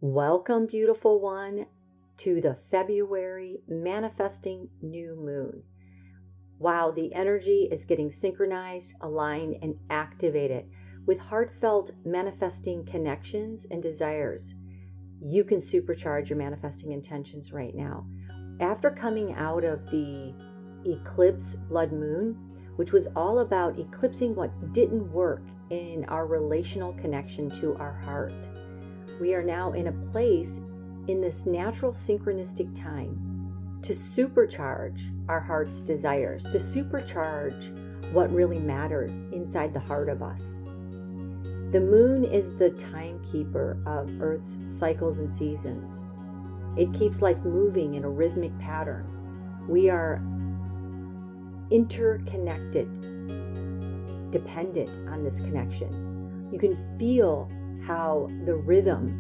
Welcome, beautiful one, to the February manifesting new moon. Wow, the energy is getting synchronized, aligned, and activated with heartfelt manifesting connections and desires. You can supercharge your manifesting intentions right now. After coming out of the eclipse blood moon, which was all about eclipsing what didn't work in our relational connection to our heart, we are now in a place in this natural synchronistic time to supercharge our heart's desires, to supercharge what really matters inside the heart of us. The moon is the timekeeper of Earth's cycles and seasons. It keeps life moving in a rhythmic pattern. We are interconnected, dependent on this connection. You can feel how the rhythm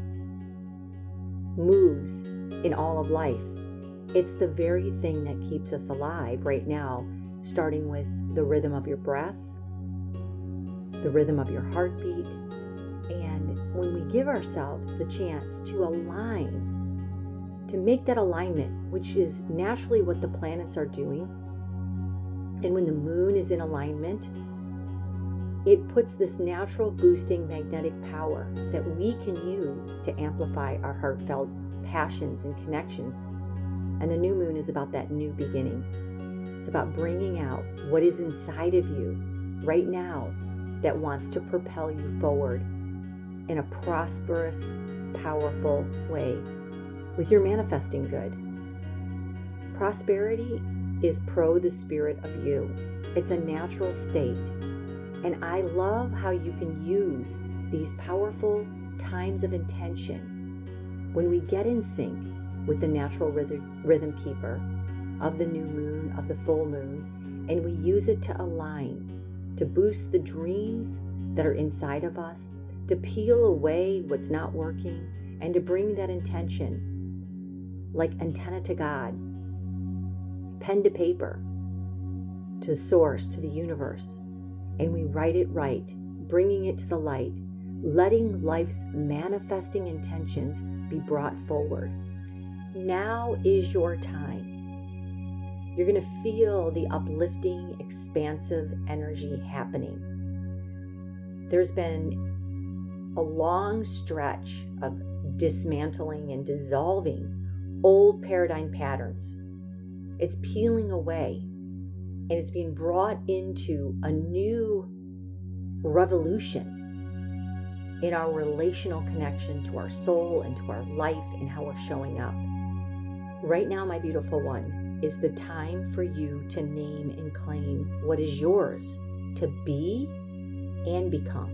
moves in all of life. It's the very thing that keeps us alive right now, starting with the rhythm of your breath, the rhythm of your heartbeat. And when we give ourselves the chance to align, to make that alignment, which is naturally what the planets are doing, and when the moon is in alignment, it puts this natural boosting magnetic power that we can use to amplify our heartfelt passions and connections. And the new moon is about that new beginning. It's about bringing out what is inside of you right now that wants to propel you forward in a prosperous, powerful way with your manifesting good. Prosperity is the spirit of you. It's a natural state. And I love how you can use these powerful times of intention when we get in sync with the natural rhythm keeper of the new moon, of the full moon, and we use it to align, to boost the dreams that are inside of us, to peel away what's not working, and to bring that intention like antenna to God, pen to paper, to source, to the universe. And we write it right, bringing it to the light, letting life's manifesting intentions be brought forward. Now is your time. You're going to feel the uplifting, expansive energy happening. There's been a long stretch of dismantling and dissolving old paradigm patterns. It's peeling away. And it's being brought into a new revolution in our relational connection to our soul and to our life and how we're showing up. Right now, my beautiful one, is the time for you to name and claim what is yours to be and become.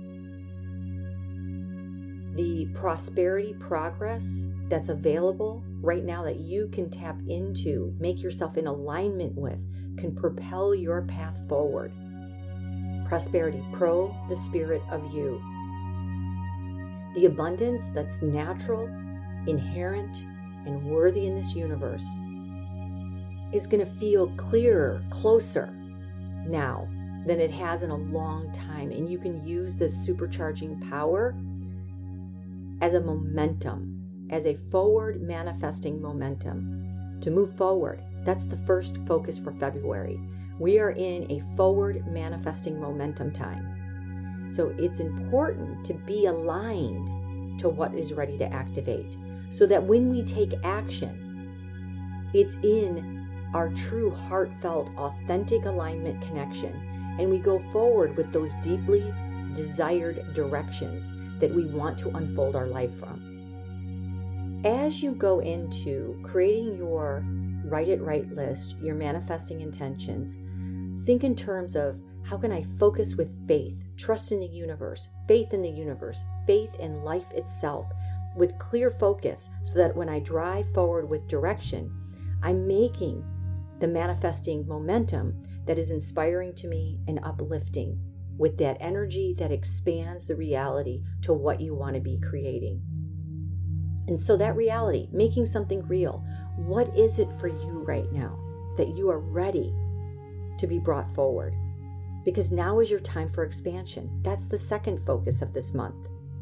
The prosperity progress that's available right now that you can tap into, make yourself in alignment with, can propel your path forward. Prosperity Pro, the spirit of you. The abundance that's natural, inherent, and worthy in this universe is going to feel clearer, closer now than it has in a long time. And you can use this supercharging power as a momentum, as a forward manifesting momentum to move forward. That's the first focus for February. We are in a forward manifesting momentum time. So it's important to be aligned to what is ready to activate so that when we take action, it's in our true heartfelt, authentic alignment connection, and we go forward with those deeply desired directions that we want to unfold our life from. As you go into creating your Write It Right list, your manifesting intentions, think in terms of how can I focus with faith, trust in the universe, faith in life itself, with clear focus so that when I drive forward with direction, I'm making the manifesting momentum that is inspiring to me and uplifting with that energy that expands the reality to what you want to be creating. And so that reality, making something real, what is it for you right now that you are ready to be brought forward? Because now is your time for expansion. That's the second focus of this month.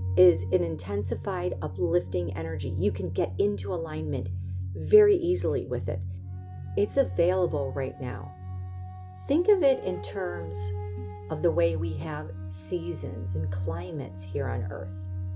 is an intensified, uplifting energy. You can get into alignment very easily with it. It's available right now. Think of it in terms of the way we have seasons and climates here on Earth.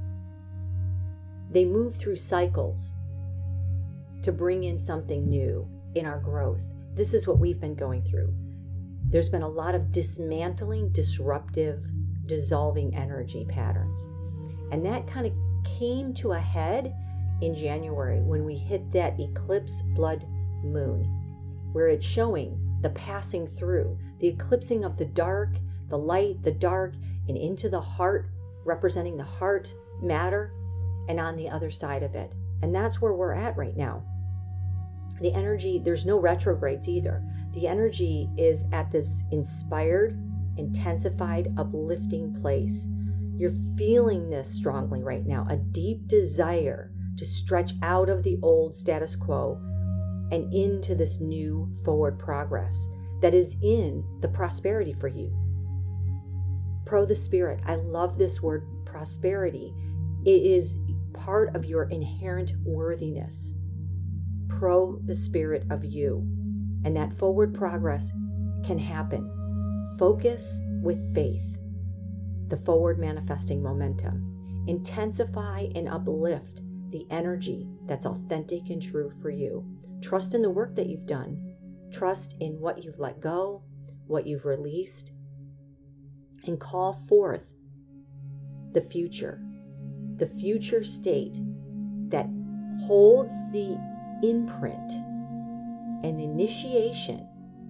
They move through cycles to bring in something new in our growth. This is what we've been going through. There's been a lot of dismantling, disruptive, dissolving energy patterns. And that kind of came to a head in January when we hit that eclipse blood moon, where it's showing the passing through, the eclipsing of the dark, the light, the dark, and into the heart, representing the heart matter, and on the other side of it. And that's where we're at right now. The energy, there's no retrogrades either. The energy is at this inspired, intensified, uplifting place. You're feeling this strongly right now, a deep desire to stretch out of the old status quo and into this new forward progress that is in the prosperity for you. Pro the spirit. I love this word, prosperity. It is part of your inherent worthiness. Pro the spirit of you. And that forward progress can happen. Focus with faith. The forward manifesting momentum. Intensify and uplift the energy that's authentic and true for you. Trust in the work that you've done. Trust in what you've let go, what you've released, and call forth the future state that holds the imprint and initiation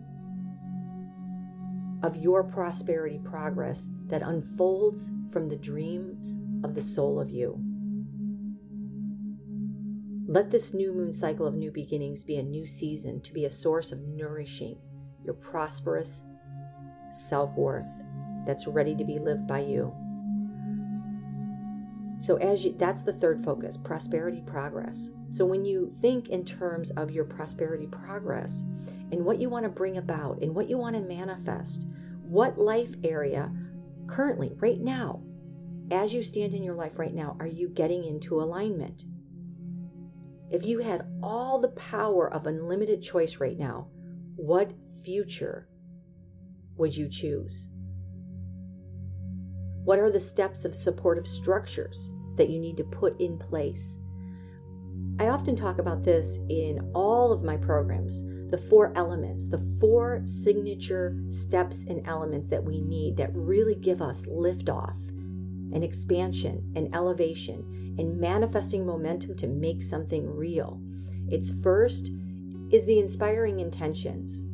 of your prosperity progress that unfolds from the dreams of the soul of you. Let this new moon cycle of new beginnings be a new season to be a source of nourishing your prosperous self-worth that's ready to be lived by you. So that's the third focus, prosperity progress. So when you think in terms of your prosperity progress and what you want to bring about and what you want to manifest, what life area currently, right now, as you stand in your life right now, are you getting into alignment? If you had all the power of unlimited choice right now, what future would you choose? What are the steps of supportive structures that you need to put in place? I often talk about this in all of my programs, the 4 elements, the 4 signature steps and elements that we need that really give us liftoff and expansion and elevation and manifesting momentum to make something real. It's first is the inspiring intentions.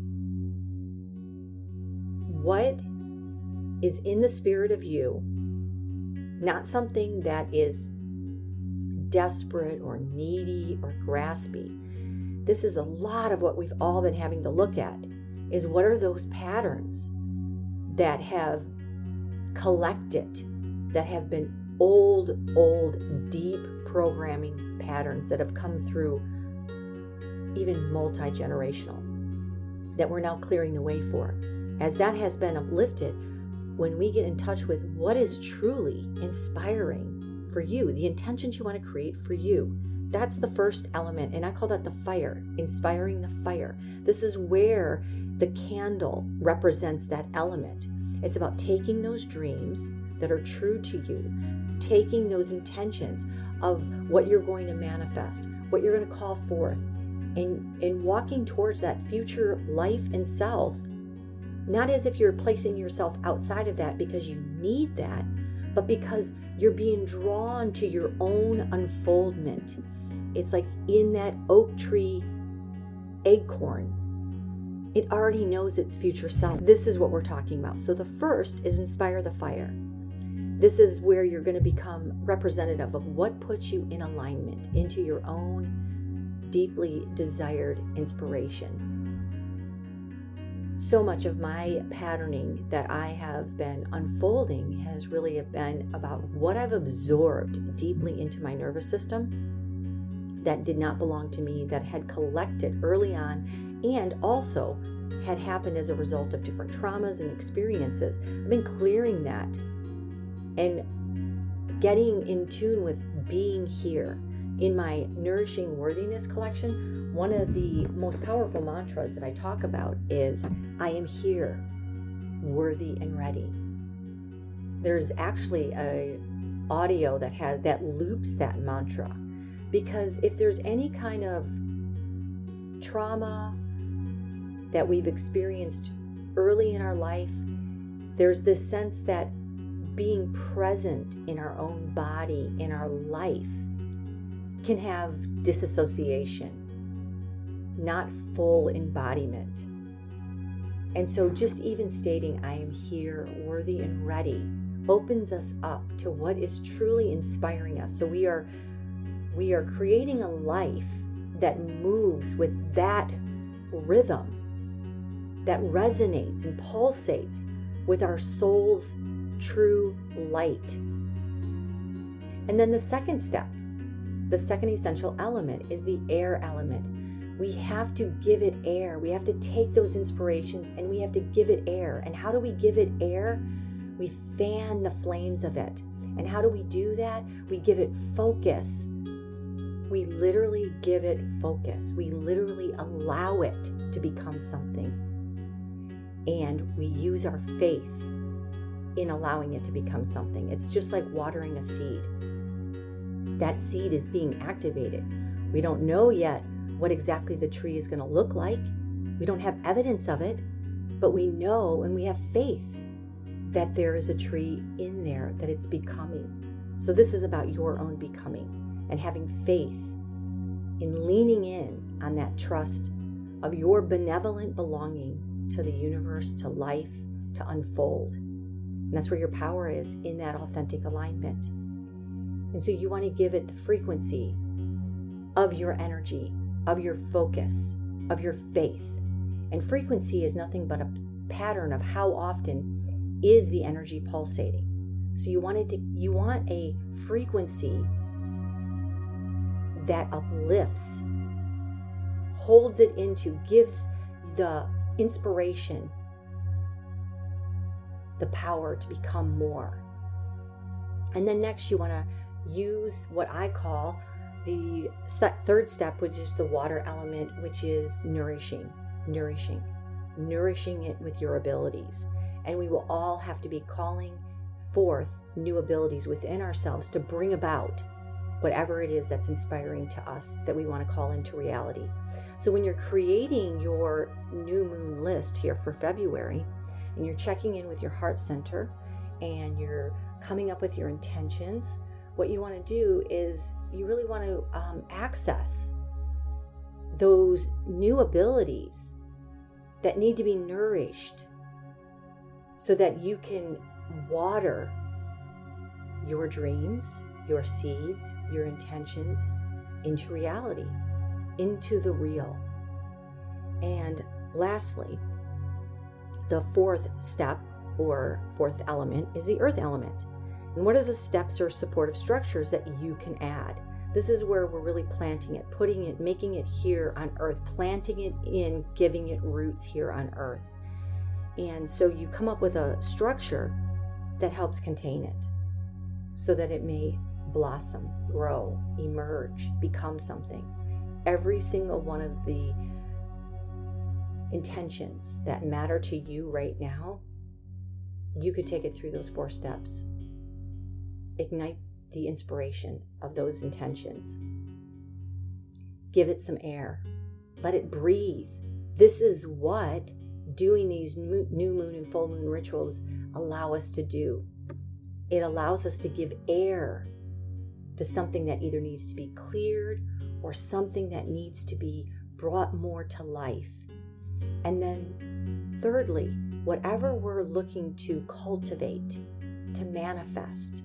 What is in the spirit of you, not something that is desperate or needy or graspy. This is a lot of what we've all been having to look at, is what are those patterns that have collected, that have been old, deep programming patterns that have come through, even multi-generational, that we're now clearing the way for. As that has been uplifted, when we get in touch with what is truly inspiring for you, the intentions you want to create for you, that's the first element, and I call that the fire, inspiring the fire. This is where the candle represents that element. It's about taking those dreams that are true to you, taking those intentions of what you're going to manifest, what you're going to call forth, and walking towards that future life and self, not as if you're placing yourself outside of that because you need that, but because you're being drawn to your own unfoldment. It's like in that oak tree acorn. It already knows its future self. This is what we're talking about. So the first is inspire the fire. This is where you're going to become representative of what puts you in alignment into your own deeply desired inspiration. So much of my patterning that I have been unfolding has really been about what I've absorbed deeply into my nervous system that did not belong to me, that had collected early on and also had happened as a result of different traumas and experiences. I've been clearing that and getting in tune with being here. In my Nourishing Worthiness collection, one of the most powerful mantras that I talk about is, I am here, worthy and ready. There's actually a audio that loops that mantra, because if there's any kind of trauma that we've experienced early in our life, there's this sense that being present in our own body, in our life, can have disassociation, not full embodiment. And so just even stating, I am here, worthy and ready, opens us up to what is truly inspiring us. So we are creating a life that moves with that rhythm, that resonates and pulsates with our soul's true light. And then the second step, the second essential element, is the air element. We have to give it air. We have to take those inspirations and we have to give it air. And how do we give it air? We fan the flames of it. And how do we do that? We give it focus. We literally give it focus. We literally allow it to become something. And we use our faith in allowing it to become something. It's just like watering a seed. That seed is being activated. We don't know yet what exactly the tree is going to look like. We don't have evidence of it, but we know and we have faith that there is a tree in there, that it's becoming. So this is about your own becoming and having faith in leaning in on that trust of your benevolent belonging to the universe, to life, to unfold. And that's where your power is, in that authentic alignment. And so you want to give it the frequency of your energy, of your focus, of your faith. And frequency is nothing but a pattern of how often is the energy pulsating. So you want a frequency that uplifts, holds it into, gives the inspiration, the power to become more. And then next you want to use what I call the third step, which is the water element, which is nourishing it with your abilities. And we will all have to be calling forth new abilities within ourselves to bring about whatever it is that's inspiring to us that we want to call into reality. So when you're creating your new moon list here for February, and you're checking in with your heart center and you're coming up with your intentions, what you want to do is you really want to access those new abilities that need to be nourished so that you can water your dreams, your seeds, your intentions into reality, into the real. And lastly, the fourth step or fourth element is the earth element. And what are the steps or supportive structures that you can add? This is where we're really planting it, putting it, making it here on earth, planting it in, giving it roots here on earth. And so you come up with a structure that helps contain it so that it may blossom, grow, emerge, become something. Every single one of the intentions that matter to you right now, you could take it through those 4 steps. Ignite the inspiration of those intentions. Give it some air. Let it breathe. This is what doing these new moon and full moon rituals allow us to do. It allows us to give air to something that either needs to be cleared or something that needs to be brought more to life. And then thirdly, whatever we're looking to cultivate, to manifest,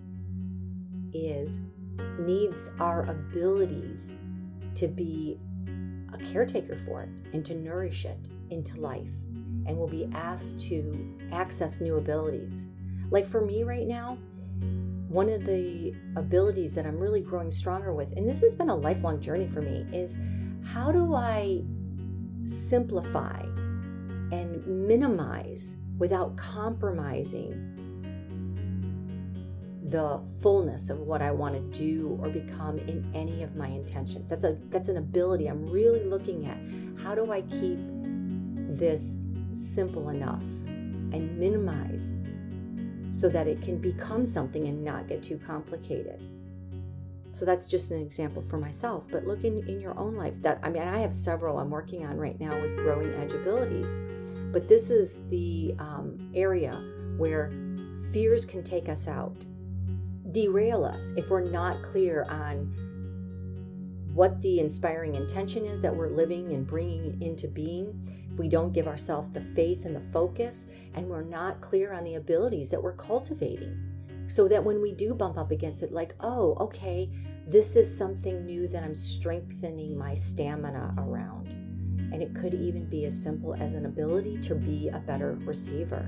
needs our abilities to be a caretaker for it and to nourish it into life. And we'll be asked to access new abilities. Like for me right now, one of the abilities that I'm really growing stronger with, and this has been a lifelong journey for me, is how do I simplify and minimize without compromising the fullness of what I want to do or become in any of my intentions. That's an ability I'm really looking at. How do I keep this simple enough and minimize so that it can become something and not get too complicated? So that's just an example for myself, but look in your own life. I have several I'm working on right now with Growing Edge Abilities, but this is the area where fears can take us out, derail us if we're not clear on what the inspiring intention is that we're living and bringing into being. If we don't give ourselves the faith and the focus, and we're not clear on the abilities that we're cultivating, so that when we do bump up against it, like, oh, okay, this is something new that I'm strengthening my stamina around. And it could even be as simple as an ability to be a better receiver.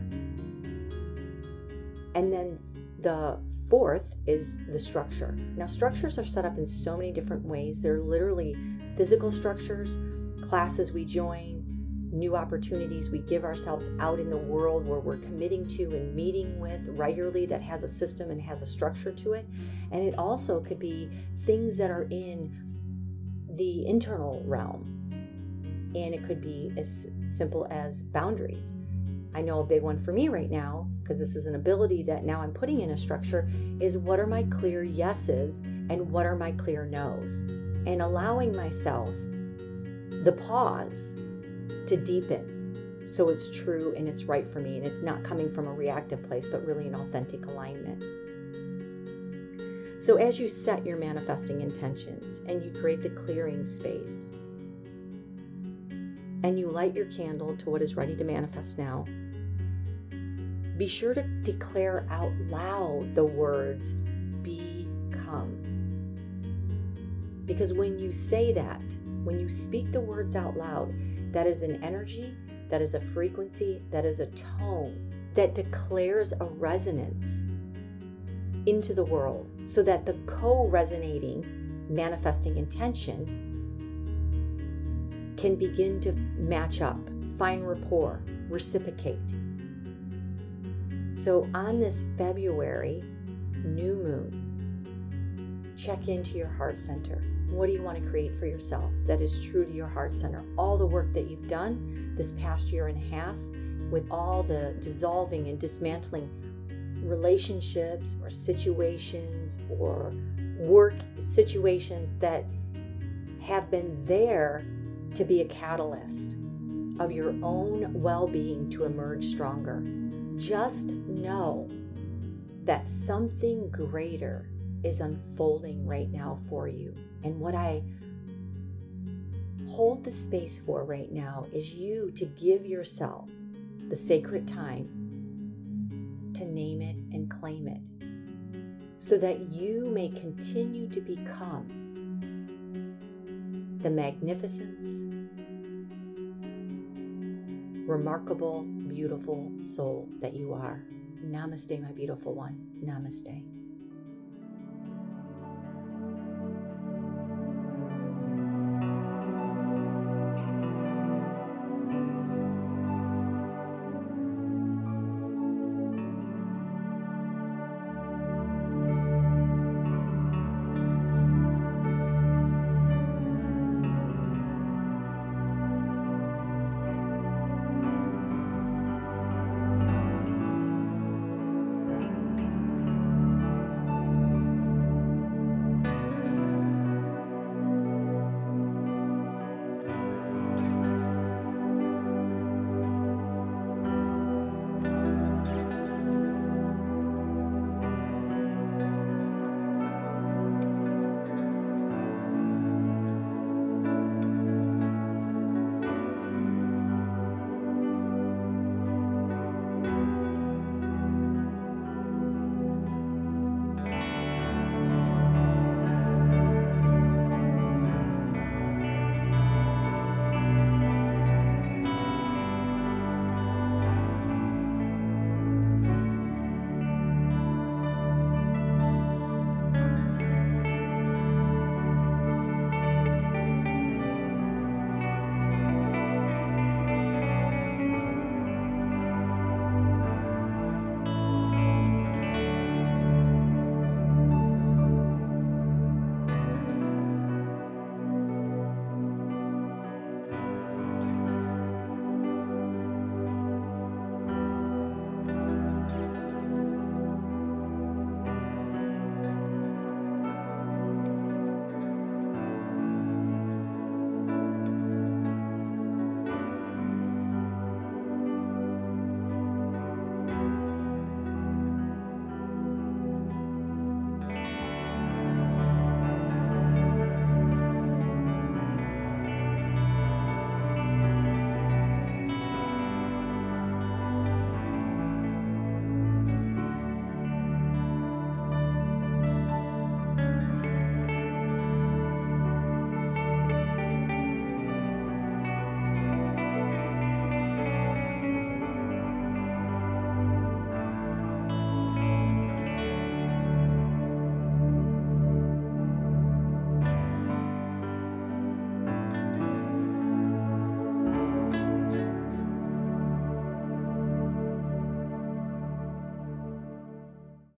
And then the fourth is the structure. Now, structures are set up in so many different ways. They're literally physical structures, classes we join, new opportunities we give ourselves out in the world where we're committing to and meeting with regularly that has a system and has a structure to it. And it also could be things that are in the internal realm. And it could be as simple as boundaries. I know a big one for me right now, because this is an ability that now I'm putting in a structure, is what are my clear yeses and what are my clear nos? And allowing myself the pause to deepen so it's true and it's right for me, and it's not coming from a reactive place, but really an authentic alignment. So as you set your manifesting intentions and you create the clearing space and you light your candle to what is ready to manifest now, be sure to declare out loud the words become. Because when you say that, when you speak the words out loud, that is an energy, that is a frequency, that is a tone that declares a resonance into the world, so that the co-resonating manifesting intention can begin to match up, find rapport, reciprocate. So on this February new moon, check into your heart center. What do you want to create for yourself that is true to your heart center? All the work that you've done this past year and a half with all the dissolving and dismantling relationships or situations or work situations that have been there to be a catalyst of your own well-being to emerge stronger. Just know that something greater is unfolding right now for you. And what I hold the space for right now is you to give yourself the sacred time to name it and claim it, so that you may continue to become the magnificence, remarkable, beautiful soul that you are. Namaste, my beautiful one. Namaste.